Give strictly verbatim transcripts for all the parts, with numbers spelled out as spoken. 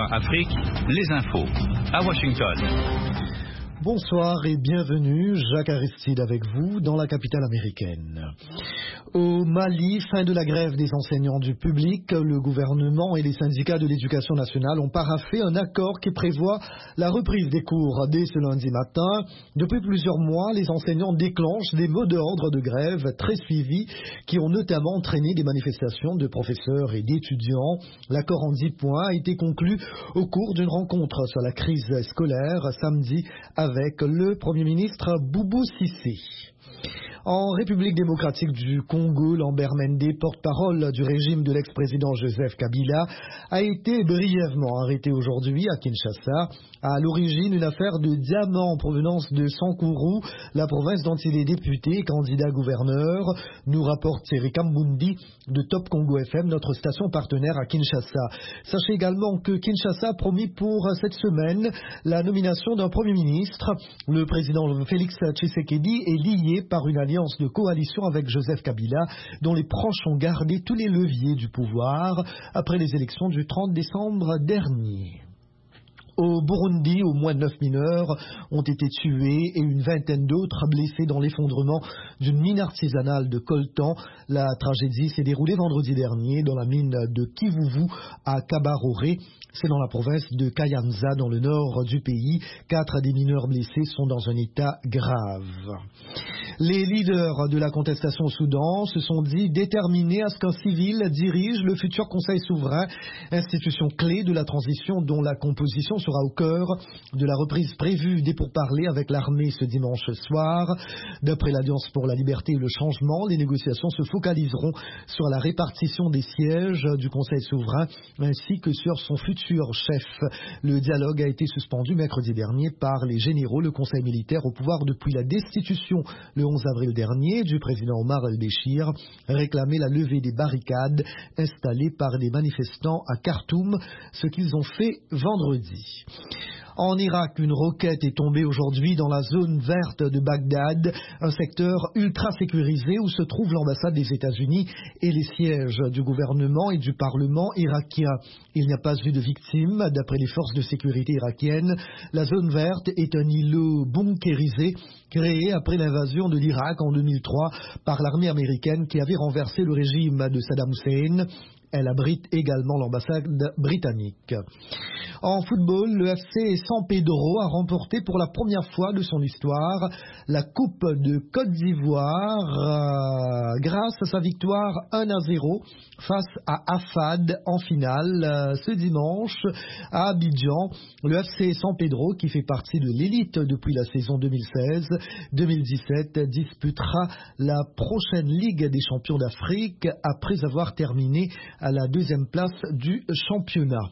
A Afrique, les infos à Washington. Bonsoir et bienvenue, Jacques Aristide avec vous dans la capitale américaine. Au Mali, fin de la grève des enseignants du public, le gouvernement et les syndicats de l'éducation nationale ont paraphé un accord qui prévoit la reprise des cours dès ce lundi matin. Depuis plusieurs mois, les enseignants déclenchent des mots d'ordre de grève très suivis qui ont notamment entraîné des manifestations de professeurs et d'étudiants. L'accord en dix points a été conclu au cours d'une rencontre sur la crise scolaire samedi avec le Premier ministre Boubou Cissé. En République démocratique du Congo, Lambert Mende, porte-parole du régime de l'ex-président Joseph Kabila, a été brièvement arrêté aujourd'hui à Kinshasa. À l'origine, une affaire de diamants en provenance de Sankuru, la province dont il est député et candidat gouverneur, nous rapporte Thierry Kambundi de Top Congo F M, notre station partenaire à Kinshasa. Sachez également que Kinshasa a promis pour cette semaine la nomination d'un Premier ministre. Le président Félix Tshisekedi est lié par une alliance de coalition avec Joseph Kabila, dont les proches ont gardé tous les leviers du pouvoir après les élections du trente décembre dernier. Au Burundi, au moins neuf mineurs ont été tués et une vingtaine d'autres blessés dans l'effondrement d'une mine artisanale de coltan. La tragédie s'est déroulée vendredi dernier dans la mine de Kivuvu à Kabarore. C'est dans la province de Kayanza, dans le nord du pays. Quatre des mineurs blessés sont dans un état grave. Les leaders de la contestation au Soudan se sont dit déterminés à ce qu'un civil dirige le futur Conseil souverain, institution clé de la transition dont la composition sera au cœur de la reprise prévue des pourparlers avec l'armée ce dimanche soir. D'après l'Alliance pour la liberté et le changement, les négociations se focaliseront sur la répartition des sièges du Conseil souverain ainsi que sur son futur chef. Le dialogue a été suspendu mercredi dernier par les généraux. Le Conseil militaire au pouvoir depuis la destitution le onze avril dernier du président Omar el-Béchir réclamait la levée des barricades installées par des manifestants à Khartoum, ce qu'ils ont fait vendredi. En Irak, une roquette est tombée aujourd'hui dans la zone verte de Bagdad, un secteur ultra sécurisé où se trouve l'ambassade des États-Unis et les sièges du gouvernement et du Parlement irakien. Il n'y a pas eu de victimes. D'après les forces de sécurité irakiennes, la zone verte est un îlot bunkérisé créé après l'invasion de l'Irak en deux mille trois par l'armée américaine qui avait renversé le régime de Saddam Hussein. Elle abrite également l'ambassade britannique. En football, le F C San Pedro a remporté pour la première fois de son histoire la Coupe de Côte d'Ivoire euh, grâce à sa victoire un à zéro face à Afad en finale euh, ce dimanche à Abidjan. Le F C San Pedro, qui fait partie de l'élite depuis la saison deux mille seize deux mille dix-sept, disputera la prochaine Ligue des champions d'Afrique après avoir terminé à la deuxième place du championnat.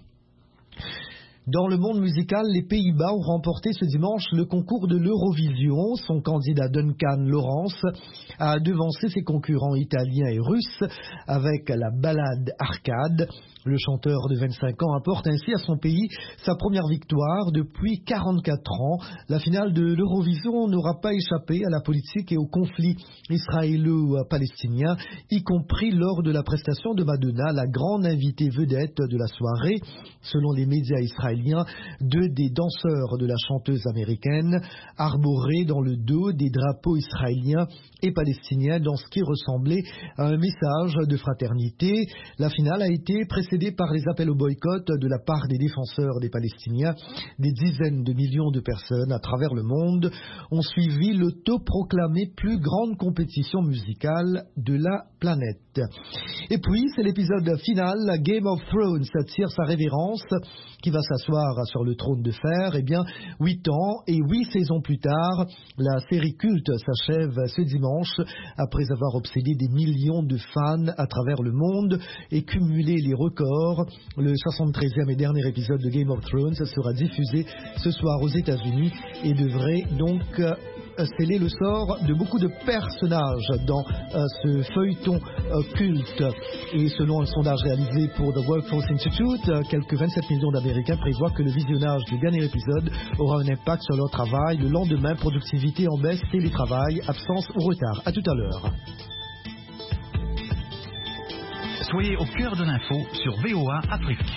Dans le monde musical, les Pays-Bas ont remporté ce dimanche le concours de l'Eurovision. Son candidat Duncan Lawrence a devancé ses concurrents italiens et russes avec la ballade Arcade. Le chanteur de vingt-cinq ans apporte ainsi à son pays sa première victoire depuis quarante-quatre ans. La finale de l'Eurovision n'aura pas échappé à la politique et au conflit israélo-palestinien, y compris lors de la prestation de Madonna, la grande invitée vedette de la soirée. Selon les médias israéliens, deux des danseurs de la chanteuse américaine arboraient dans le dos des drapeaux israéliens et palestiniens dans ce qui ressemblait à un message de fraternité. La finale a été précédée par les appels au boycott de la part des défenseurs des Palestiniens. Des dizaines de millions de personnes à travers le monde ont suivi l'autoproclamée plus grande compétition musicale de la planète. Et puis, c'est l'épisode final, Game of Thrones tire sa révérence, qui va s'asseoir sur le trône de fer. Eh bien, huit ans et huit saisons plus tard, la série culte s'achève ce dimanche après avoir obsédé des millions de fans à travers le monde et cumulé les records. Le soixante-treizième et dernier épisode de Game of Thrones sera diffusé ce soir aux États-Unis et devrait donc sceller le sort de beaucoup de personnages dans euh, ce feuilleton euh, culte. Et selon un sondage réalisé pour The Workforce Institute, euh, quelques vingt-sept millions d'Américains prévoient que le visionnage du dernier épisode aura un impact sur leur travail. Le lendemain, productivité en baisse, télétravail, absence ou retard. À tout à l'heure. Soyez au cœur de l'info sur V O A Afrique.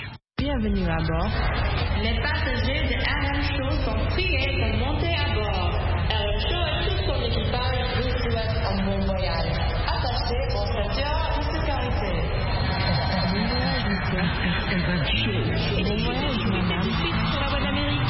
Bienvenue à bord. Les passagers de R M Show sont priés de monter à bord. R M Show et tout son équipage vous souhaitent un bon voyage. Attachez vos ceintures de sécurité. Bon voyage, monsieur. R M Show. Bon voyage, madame. Sur la voie de l'Amérique.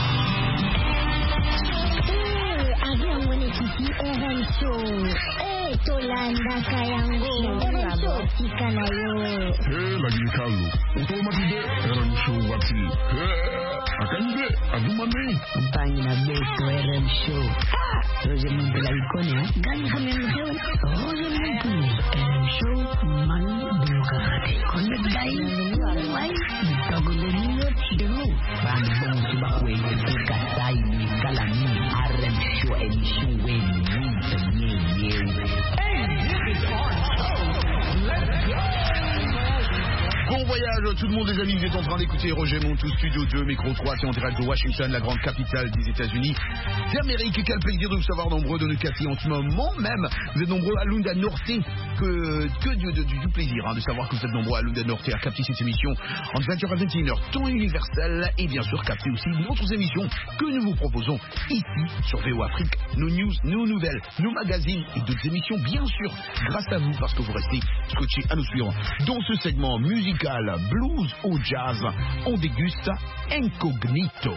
Eh, avion mwenyekiti R M Show. Eh, tolanda kayango. R M Show tika nayo. Eh, lagi kalu. Automatique R M Show wati. Eh, akanje adumane. Banyi na beto R M Show. Ah, Roger Muntu la ikonia. Gani kama mkeo? Roger Muntu. R M Show manu duka kate. Konde gai. Wai. Tagole niyo tido. Bani bon suba kwe kuka sai ni kala ni R M Show emission we Muntu nye nye. Hey, this is our show. Let's go. Bon voyage tout le monde les amis, vous êtes en train d'écouter Roger Montou, Studio deux, Micro trois, c'est en direct de Washington, la grande capitale des États-Unis d'Amérique. Quel plaisir de vous savoir nombreux de nous capter en ce moment même. Vous êtes nombreux à Lunda Norte, que, que du, du, du plaisir hein, de savoir que vous êtes nombreux à Lunda Norte à capter cette émission en vingt heures à vingt et une heures, temps universel, et bien sûr capter aussi d'autres émissions que nous vous proposons ici sur V O Afrique, nos news, nos nouvelles, nos magazines et d'autres émissions bien sûr grâce à vous parce que vous restez scotchés à nous suivre. Dans ce segment musical blues ou jazz, on déguste Incognito.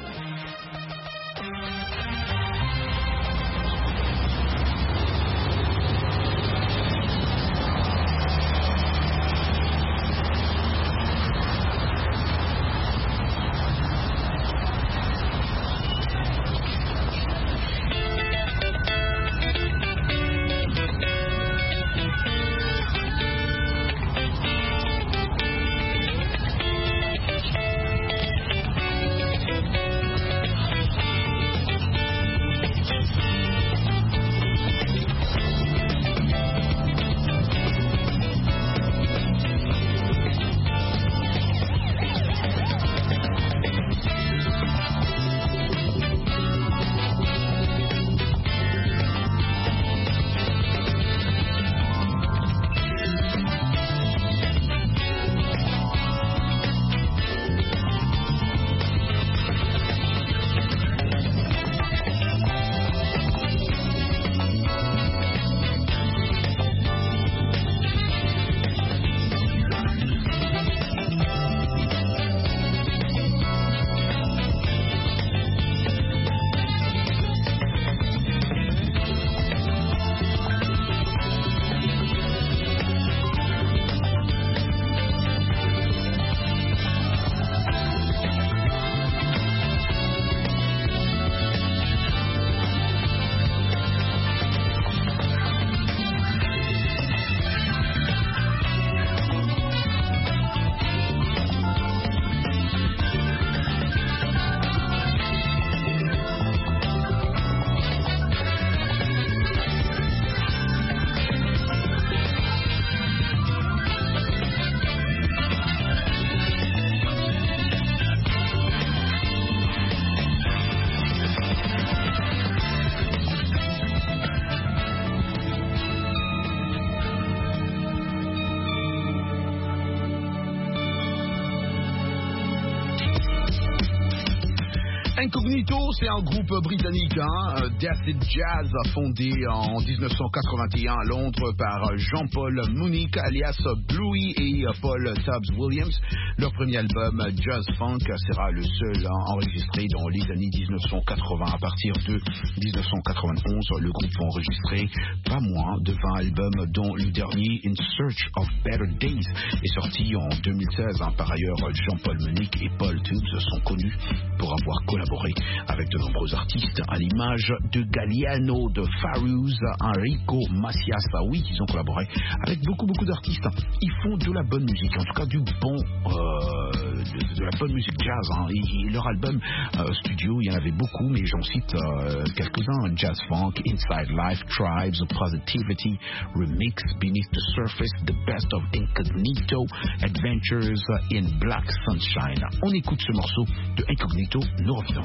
Incognito, c'est un groupe britannique, hein, d'acid jazz fondé en dix-neuf cent quatre-vingt-un à Londres par Jean-Paul Mounique alias Bluey et Paul Tubbs Williams. Leur premier album Jazz Funk sera le seul hein, enregistré dans les années dix-neuf cent quatre-vingts. À partir de dix-neuf cent quatre-vingt-onze, le groupe va enregistrer pas moins de vingt albums, dont le dernier In Search of Better Days est sorti en deux mille seize. Hein. Par ailleurs, Jean-Paul Mounique et Paul Tubbs sont connus pour avoir collaboré avec de nombreux artistes, à l'image de Galliano, de Farouz, Enrico Macias. Oui, ils ont collaboré avec beaucoup beaucoup d'artistes. Ils font de la bonne musique, en tout cas du bon, euh, de, de la bonne musique jazz. Hein. Et, et leur album euh, studio, il y en avait beaucoup, mais j'en cite euh, quelques-uns: Jazz Funk, Inside Life, Tribes, Positivity, Remix, Beneath the Surface, The Best of Incognito, Adventures in Black Sunshine. On écoute ce morceau de Incognito, nous revenons.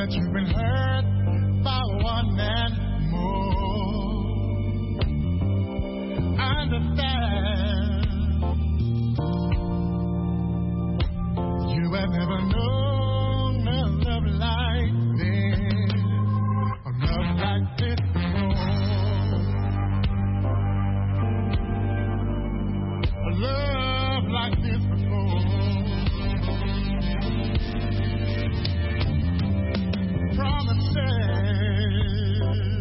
that you've been hurt by one and more. I understand. You have never known a love like this, a love like this before. A love like this before. Promises,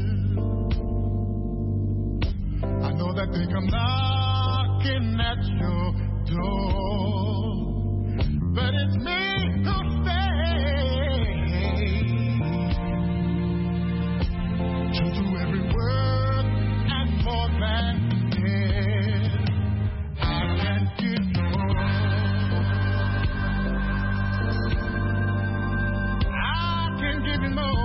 I know that they come knocking at your door, but it's me who stays true to every word and more than this. I can't give you more. I can give you more.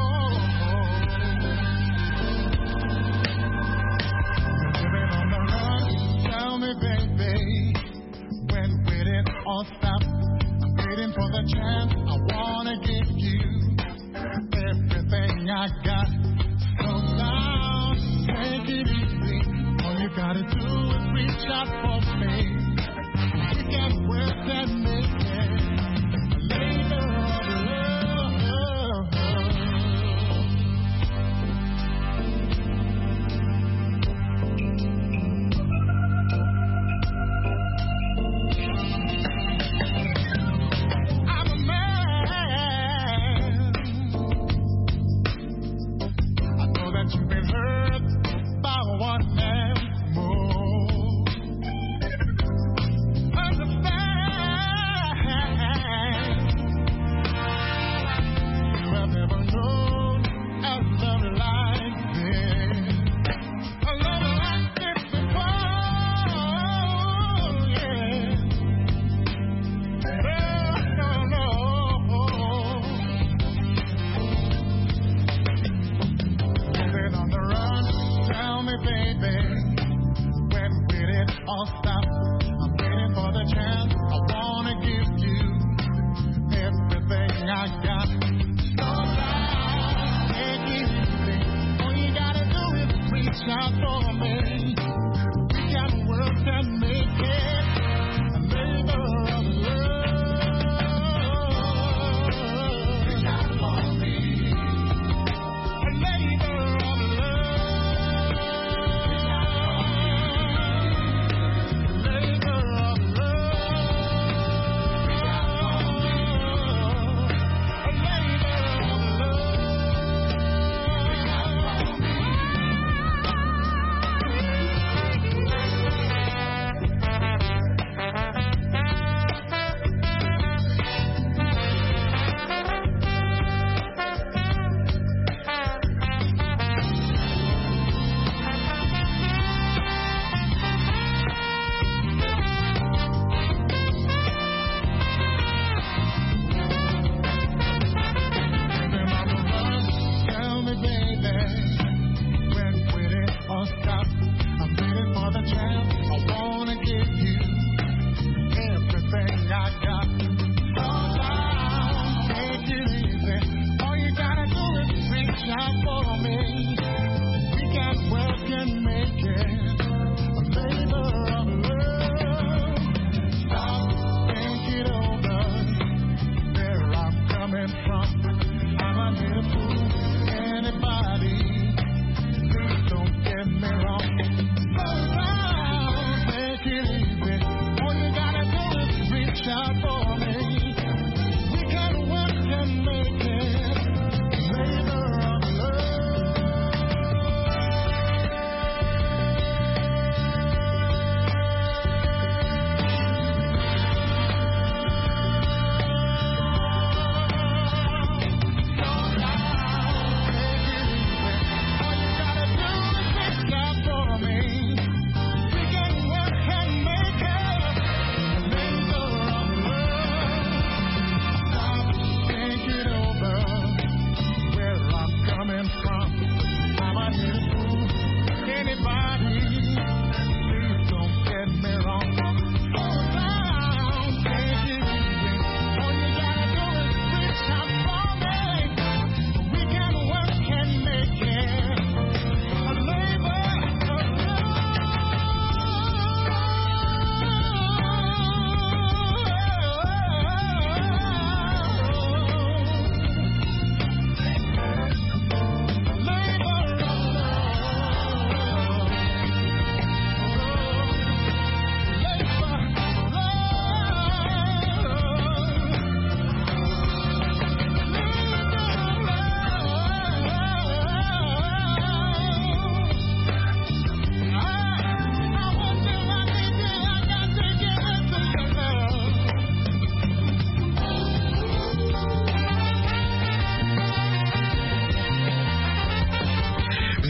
You're living on the run. Tell me, baby, when will it all stop? I'm waiting for the chance. I wanna give you everything I got. Slow down, take it easy. All you gotta do is reach out for me. We can work and make it a labor of love. I'm a man. I know that you've been hurt by one man more. Understand. You have never known a love like this, a love like this before. Yeah. No, no, no. Living on the run. Tell me, baby, when will it all stop? I'm waiting for the chance. I wanna give you everything I got. Slow down, take it easy. All you gotta do is reach out for me. We can work and make it a labor of love. Reach out for me. A labor of love. Reach out for me. Labor of love. Reach out for me. A labor of love. Reach out for me. Tell me, baby, when will it all stop? I'm waiting for the chance. I wanna give you everything I got. Slow down, take it easy. All you gotta do is reach out for me. We can work and make it a labor of love. Stop, think it over. Where I'm coming from. I'm not here to fool anybody. Please don't get me wrong. Slow down, take it easy. All you gotta do is reach out for me. We can work and make it a labor of love.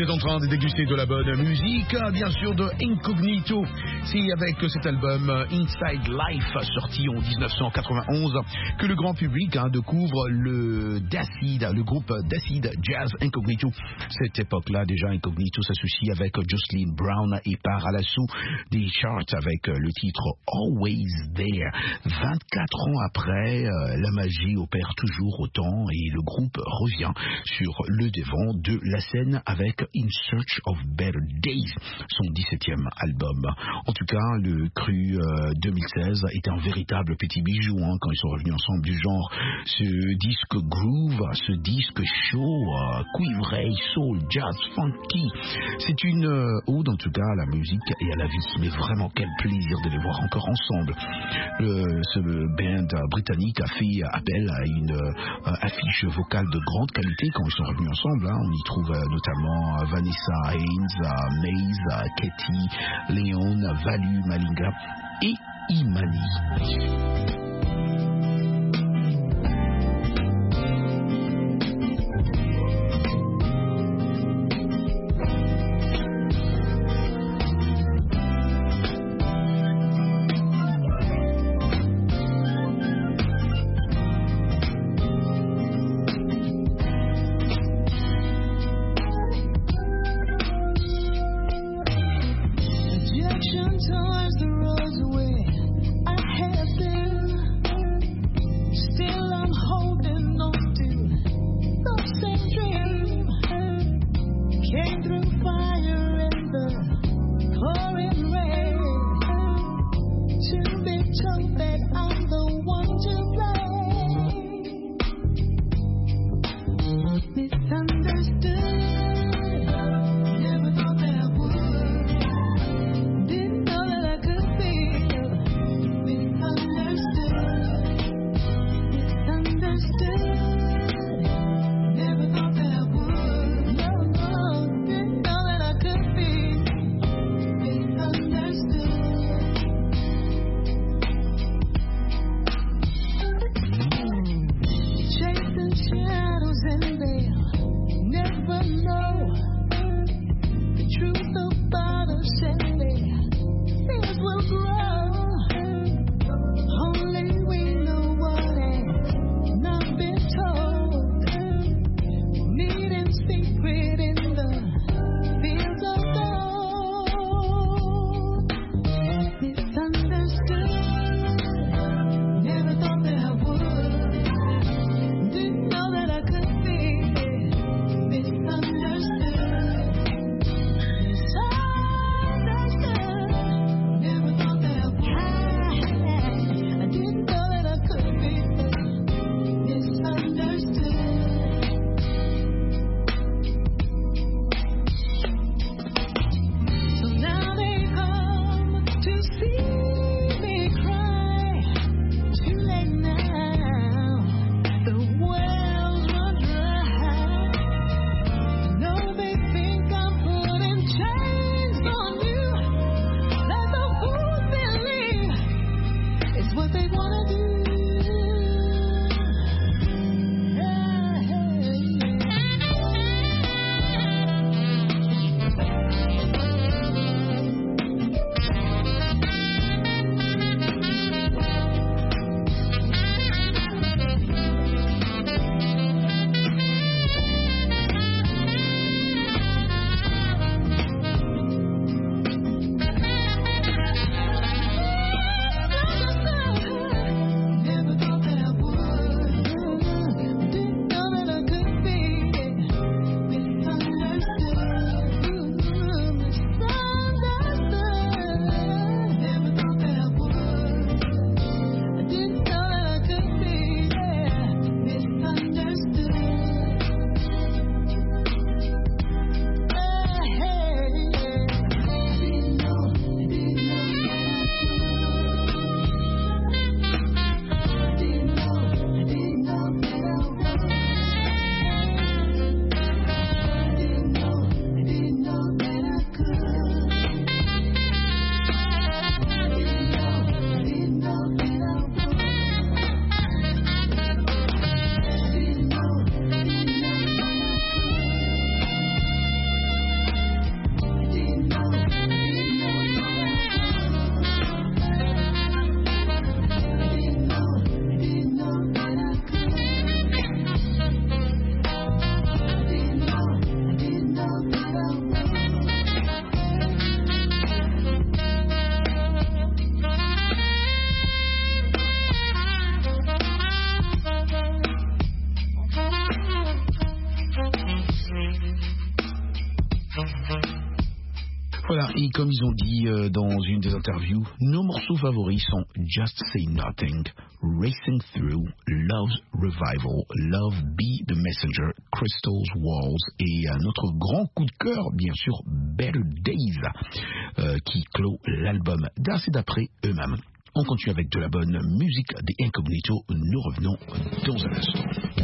êtes en train de déguster de la bonne musique, bien sûr de Incognito. C'est avec cet album Inside Life, sorti en dix-neuf cent quatre-vingt-onze, que le grand public hein, découvre le D'acid, le groupe d'Acid Jazz Incognito. Cette époque-là, déjà, Incognito s'associe avec Jocelyn Brown et part à l'assaut des charts avec le titre Always There. vingt-quatre ans après, euh, la magie opère toujours autant et le groupe revient sur le devant de la scène avec In Search of Better Days, son dix-septième album. En tout cas, le cru euh, deux mille seize était un véritable petit bijou hein, quand ils sont revenus ensemble du genre. Ce disque groove, ce disque chaud, euh, cuivré, soul, jazz, funky, c'est une euh, ode en tout cas à la musique et à la vie. Mais vraiment, quel plaisir de les voir encore ensemble. Le, ce band britannique a fait appel à une euh, affiche vocale de grande qualité quand ils sont revenus ensemble. Hein. On y trouve euh, notamment Vanessa Haynes, euh, Maze, euh, Katie, Léon, Valu, Malinga et Imani. Turns the roads away. I have been Voilà, et comme ils ont dit euh, dans une des interviews, nos morceaux favoris sont Just Say Nothing, Racing Through, Love's Revival, Love Be the Messenger, Crystal's Walls et euh, notre grand coup de cœur, bien sûr, Better Days, euh, qui clôt l'album d'Ace d'après eux-mêmes. On continue avec de la bonne musique des Incognito. Nous revenons dans un instant.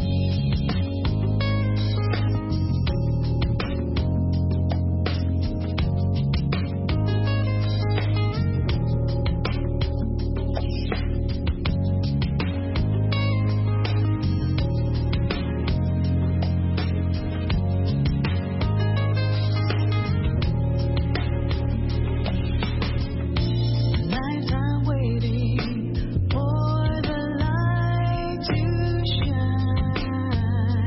For the light to shine.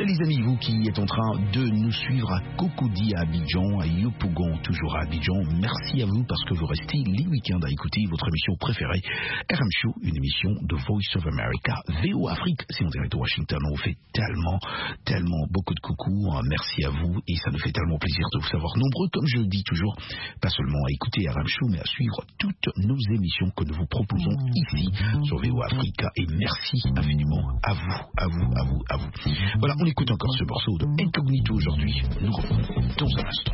les amis, vous qui êtes en train de nous suivre à Cocody à Abidjan, à Yopougon toujours à Abidjan, merci à vous parce que vous restez les week-ends à écouter votre émission préférée, R M Show, une émission de Voice of America. V O Afrique, c'est en direct de Washington. On vous fait tellement, tellement beaucoup de coucou. Merci à vous et ça nous fait tellement plaisir de vous savoir nombreux, comme je le dis toujours, pas seulement à écouter R M Show, mais à suivre toutes nos émissions que nous vous proposons ici sur V O Africa. Et merci infiniment à vous, à vous, à vous, à vous. Voilà, on écoute encore ce morceau de Incognito aujourd'hui. Nous revenons dans un instant.